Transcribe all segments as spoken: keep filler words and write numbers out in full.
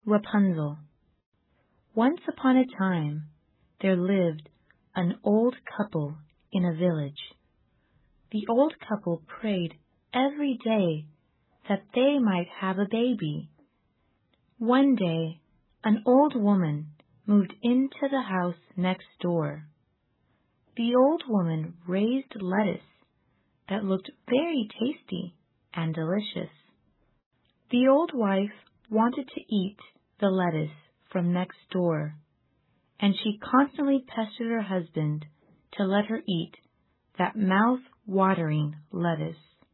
Rapunzel. Once upon a time, there lived an old couple in a village. The old couple prayed every day that they might have a baby. One day, an old woman moved into the house next door. The old woman raised lettuce that looked very tasty and delicious. The old wife wanted to eat the lettuce from next door, and she constantly pestered her husband to let her eat that mouth-watering lettuce.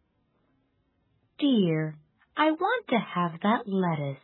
"Dear, I want to have that lettuce."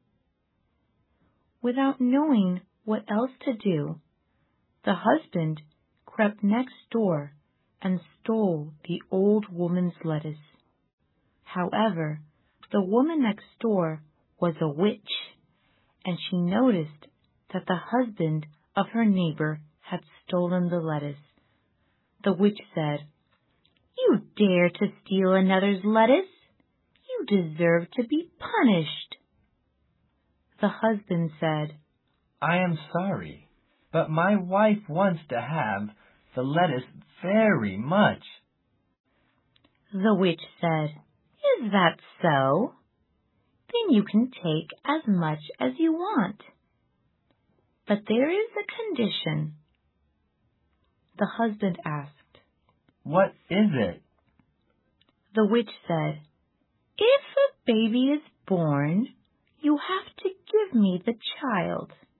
Without knowing what else to do, the husband crept next door and stole the old woman's lettuce. However, the woman next door was a witch, and she noticed that the husband of her neighbor had stolen the lettuce. The witch said, "You dare to steal another's lettuce? You deserve to be punished." The husband said, "I am sorry, but my wife wants to have the lettuce very much." The witch said, "Is that so? Then you can take as much as you want. But there is a condition." The husband asked, "What is it?" The witch said, "If a baby is born, you have to give me the child."